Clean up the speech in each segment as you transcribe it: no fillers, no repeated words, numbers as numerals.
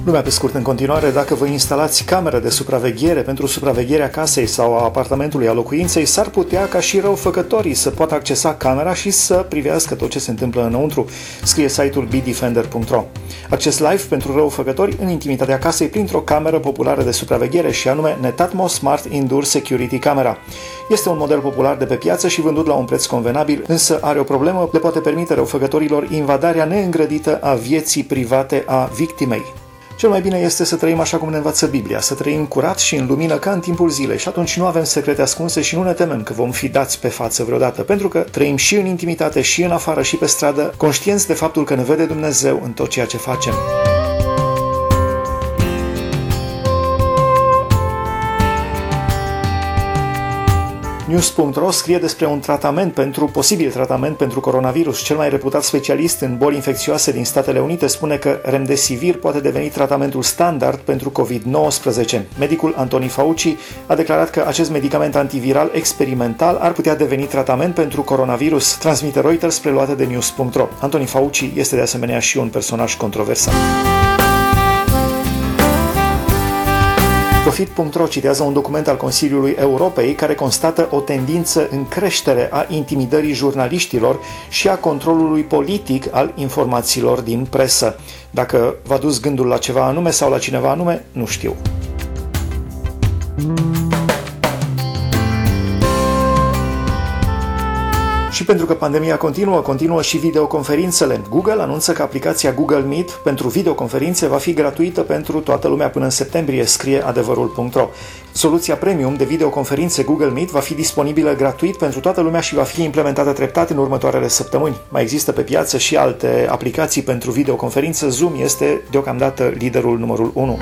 Lumea pe scurt în continuare, dacă vă instalați cameră de supraveghere pentru supravegherea casei sau a apartamentului, a locuinței, s-ar putea ca și răufăcătorii să poată accesa camera și să privească tot ce se întâmplă înăuntru, scrie site-ul bdefender.ro. Acces live pentru răufăcători în intimitatea casei printr-o cameră populară de supraveghere și anume Netatmo Smart Indoor Security Camera. Este un model popular de pe piață și vândut la un preț convenabil, însă are o problemă, le poate permite răufăcătorilor invadarea neîngrădită a vieții private a victimei. Cel mai bine este să trăim așa cum ne învață Biblia, să trăim curat și în lumină ca în timpul zilei și atunci nu avem secrete ascunse și nu ne temem că vom fi dați pe față vreodată, pentru că trăim și în intimitate, și în afară, și pe stradă, conștienți de faptul că ne vede Dumnezeu în tot ceea ce facem. News.ro scrie despre un posibil tratament pentru coronavirus. Cel mai reputat specialist în boli infecțioase din Statele Unite spune că Remdesivir poate deveni tratamentul standard pentru COVID-19. Medicul Anthony Fauci a declarat că acest medicament antiviral experimental ar putea deveni tratament pentru coronavirus, transmite Reuters preluate de News.ro. Anthony Fauci este de asemenea și un personaj controversat. Profit.ro citează un document al Consiliului Europei care constată o tendință în creștere a intimidării jurnaliștilor și a controlului politic al informațiilor din presă. Dacă v-a dus gândul la ceva anume sau la cineva anume, nu știu. Și pentru că pandemia continuă și videoconferințele. Google anunță că aplicația Google Meet pentru videoconferințe va fi gratuită pentru toată lumea până în septembrie, scrie adevărul.ro. Soluția premium de videoconferințe Google Meet va fi disponibilă gratuit pentru toată lumea și va fi implementată treptat în următoarele săptămâni. Mai există pe piață și alte aplicații pentru videoconferință. Zoom este deocamdată liderul numărul 1.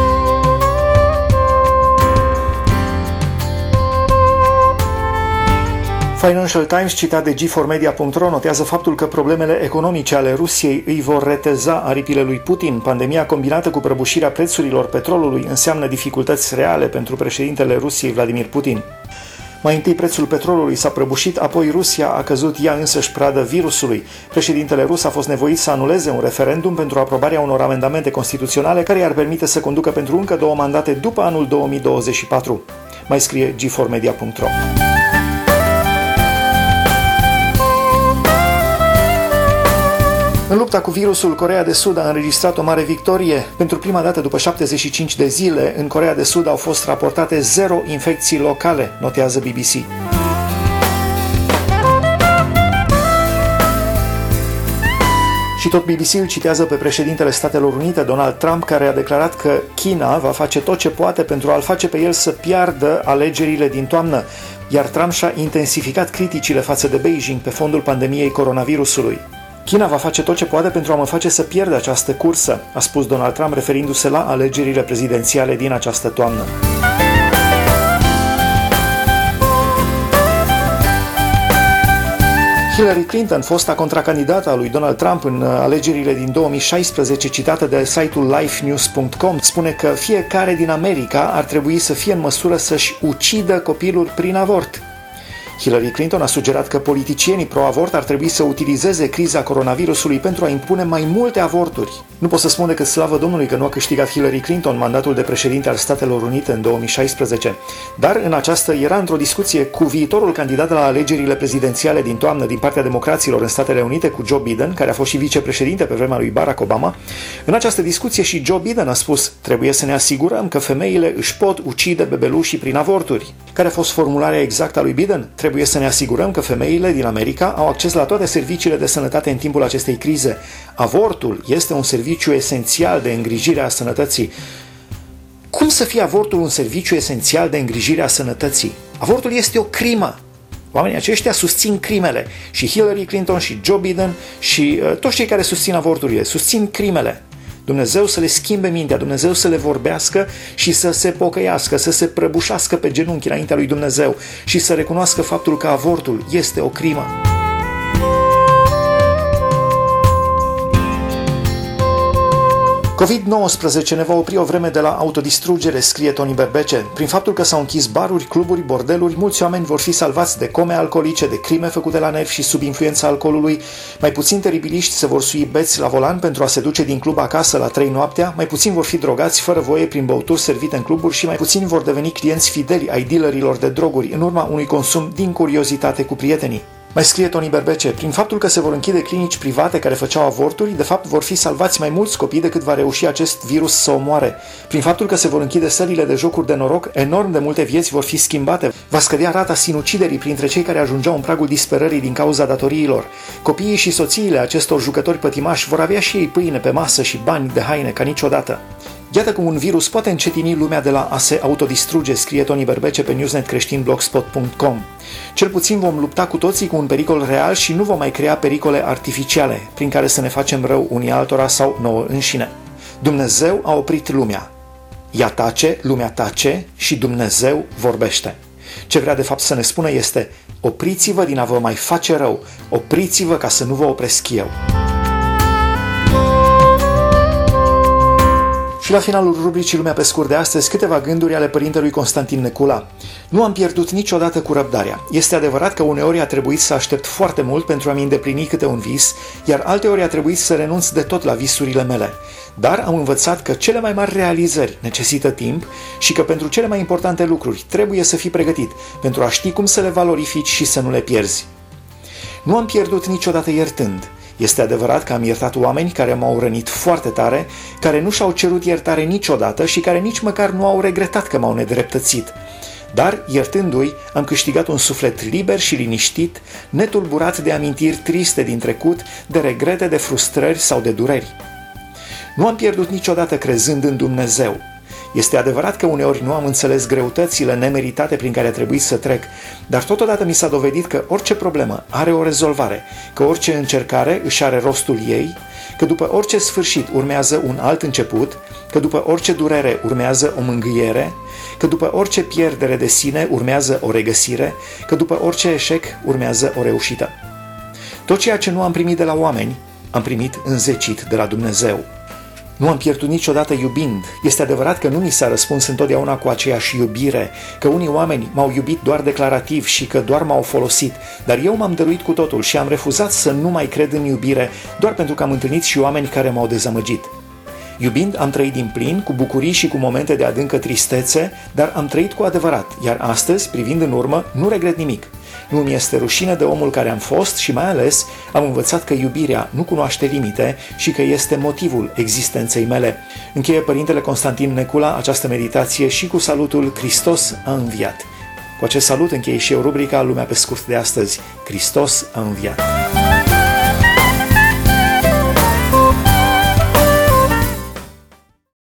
Financial Times, citat de G4media.ro, notează faptul că problemele economice ale Rusiei îi vor reteza aripile lui Putin. Pandemia combinată cu prăbușirea prețurilor petrolului înseamnă dificultăți reale pentru președintele Rusiei Vladimir Putin. Mai întâi prețul petrolului s-a prăbușit, apoi Rusia a căzut ea însăși pradă virusului. Președintele rus a fost nevoit să anuleze un referendum pentru aprobarea unor amendamente constituționale care i-ar permite să conducă pentru încă 2 mandate după anul 2024. Mai scrie G4media.ro. În lupta cu virusul, Coreea de Sud a înregistrat o mare victorie. Pentru prima dată după 75 de zile, în Coreea de Sud au fost raportate 0 infecții locale, notează BBC. Și tot BBC-ul citează pe președintele Statelor Unite, Donald Trump, care a declarat că China va face tot ce poate pentru a-l face pe el să piardă alegerile din toamnă, iar Trump și-a intensificat criticile față de Beijing pe fondul pandemiei coronavirusului. China va face tot ce poate pentru a mă face să pierd această cursă, a spus Donald Trump referindu-se la alegerile prezidențiale din această toamnă. Hillary Clinton, fosta contracandidată a lui Donald Trump în alegerile din 2016, citată de site-ul lifenews.com, spune că fiecare din America ar trebui să fie în măsură să-și ucidă copilul prin avort. Hillary Clinton a sugerat că politicienii pro-avort ar trebui să utilizeze criza coronavirusului pentru a impune mai multe avorturi. Nu pot să spun decât slavă Domnului că nu a câștigat Hillary Clinton mandatul de președinte al Statelor Unite în 2016. Dar în aceasta era într-o discuție cu viitorul candidat la alegerile prezidențiale din toamnă din partea democraților în Statele Unite, cu Joe Biden, care a fost și vicepreședinte pe vremea lui Barack Obama. În această discuție și Joe Biden a spus: trebuie să ne asigurăm că femeile își pot ucide bebelușii prin avorturi. Care a fost formularea exactă a lui Biden? Trebuie să ne asigurăm că femeile din America au acces la toate serviciile de sănătate în timpul acestei crize. Avortul este un serviciu esențial de îngrijire a sănătății. Cum să fie avortul un serviciu esențial de îngrijire a sănătății? Avortul este o crimă. Oamenii aceștia susțin crimele. Și Hillary Clinton și Joe Biden și toți cei care susțin avorturile susțin crimele. Dumnezeu să le schimbe mintea, Dumnezeu să le vorbească și să se pocăiască, să se prăbușească pe genunchi înaintea lui Dumnezeu și să recunoască faptul că avortul este o crimă. COVID-19 ne va opri o vreme de la autodistrugere, scrie Tony Berbece. Prin faptul că s-au închis baruri, cluburi, bordeluri, mulți oameni vor fi salvați de come alcoolice, de crime făcute la nervi și sub influența alcoolului, mai puțin teribiliști se vor sui beți la volan pentru a se duce din club acasă la 3 noaptea, mai puțin vor fi drogați fără voie prin băuturi servite în cluburi și mai puțini vor deveni clienți fideli ai dealerilor de droguri în urma unui consum din curiozitate cu prietenii. Mai scrie Tony Berbece, prin faptul că se vor închide clinici private care făceau avorturi, de fapt vor fi salvați mai mulți copii decât va reuși acest virus să omoare. Prin faptul că se vor închide sălile de jocuri de noroc, enorm de multe vieți vor fi schimbate. Va scădea rata sinuciderii printre cei care ajungeau în pragul disperării din cauza datoriilor. Copiii și soțiile acestor jucători pătimași vor avea și ei pâine pe masă și bani de haine ca niciodată. Iată cum un virus poate încetini lumea de la a se autodistruge, scrie Tony Berbece pe newsnetcreștinblogspot.com. Cel puțin vom lupta cu toții cu un pericol real și nu vom mai crea pericole artificiale, prin care să ne facem rău unii altora sau nouă înșine. Dumnezeu a oprit lumea. Ea tace, lumea tace și Dumnezeu vorbește. Ce vrea de fapt să ne spună este: opriți-vă din a vă mai face rău, opriți-vă ca să nu vă opresc eu. Și la finalul rubricii Lumea pe scurt de astăzi, câteva gânduri ale părintelui Constantin Necula. Nu am pierdut niciodată cu răbdarea. Este adevărat că uneori a trebuit să aștept foarte mult pentru a-mi îndeplini câte un vis, iar alteori a trebuit să renunț de tot la visurile mele. Dar am învățat că cele mai mari realizări necesită timp și că pentru cele mai importante lucruri trebuie să fii pregătit pentru a ști cum să le valorifici și să nu le pierzi. Nu am pierdut niciodată iertând. Este adevărat că am iertat oameni care m-au rănit foarte tare, care nu și-au cerut iertare niciodată și care nici măcar nu au regretat că m-au nedreptățit. Dar, iertându-i, am câștigat un suflet liber și liniștit, netulburat de amintiri triste din trecut, de regrete, de frustrări sau de dureri. Nu am pierdut niciodată crezând în Dumnezeu. Este adevărat că uneori nu am înțeles greutățile nemeritate prin care a trebuit să trec, dar totodată mi s-a dovedit că orice problemă are o rezolvare, că orice încercare își are rostul ei, că după orice sfârșit urmează un alt început, că după orice durere urmează o mângâiere, că după orice pierdere de sine urmează o regăsire, că după orice eșec urmează o reușită. Tot ceea ce nu am primit de la oameni, am primit înzecit de la Dumnezeu. Nu am pierdut niciodată iubind. Este adevărat că nu mi s-a răspuns întotdeauna cu aceeași iubire, că unii oameni m-au iubit doar declarativ și că doar m-au folosit, dar eu m-am dăruit cu totul și am refuzat să nu mai cred în iubire doar pentru că am întâlnit și oameni care m-au dezamăgit. Iubind, am trăit din plin, cu bucurii și cu momente de adâncă tristețe, dar am trăit cu adevărat, iar astăzi, privind în urmă, nu regret nimic. Nu mi este rușine de omul care am fost și mai ales am învățat că iubirea nu cunoaște limite și că este motivul existenței mele. Încheie Părintele Constantin Necula această meditație și cu salutul Hristos a înviat. Cu acest salut închei și eu rubrica Lumea pe scurt de astăzi. Hristos a înviat.